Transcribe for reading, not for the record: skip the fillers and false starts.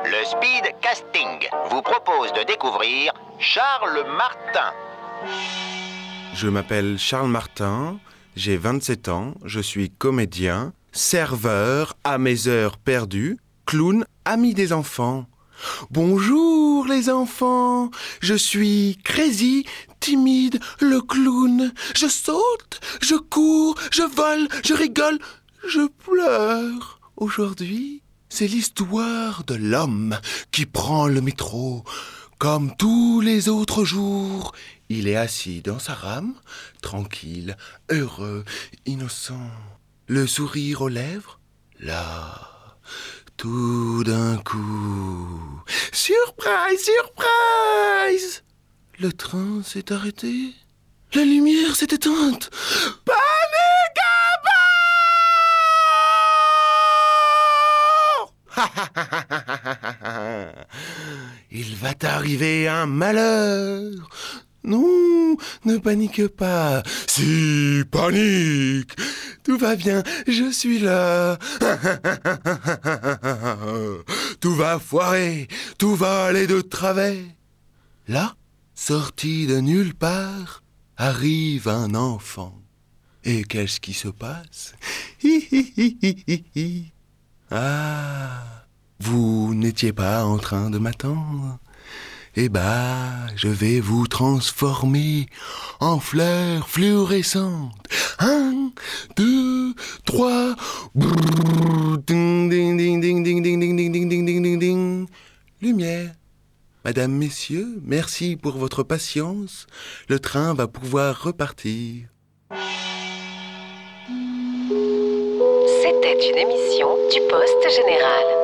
Le Speed Casting vous propose de découvrir Charles Martin. Je m'appelle Charles Martin, j'ai 27 ans, je suis comédien, serveur à mes heures perdues, clown, ami des enfants. Bonjour les enfants, je suis Crazy, timide, le clown. Je saute, je cours, je vole, je rigole, je pleure. Aujourd'hui, c'est l'histoire de l'homme qui prend le métro. Comme tous les autres jours, il est assis dans sa rame, tranquille, heureux, innocent. Le sourire aux lèvres, là, tout d'un coup. Surprise, surprise! Le train s'est arrêté. La lumière s'est éteinte. Panique à bord! Il va t'arriver un malheur. Non, ne panique pas. Si, panique. Tout va bien, je suis là. Tout va foirer, tout va aller de travers. Là, sorti de nulle part, arrive un enfant. Et qu'est-ce qui se passe? Ah, vous n'étiez pas en train de m'attendre? Eh ben, je vais vous transformer en fleurs fluorescentes. 1, 2, 3. Brrr, ding, ding, ding, ding, ding, ding, ding, ding, ding, ding, ding, ding, ding. Lumière. Madame, messieurs, merci pour votre patience. Le train va pouvoir repartir. C'était une émission du Poste Général.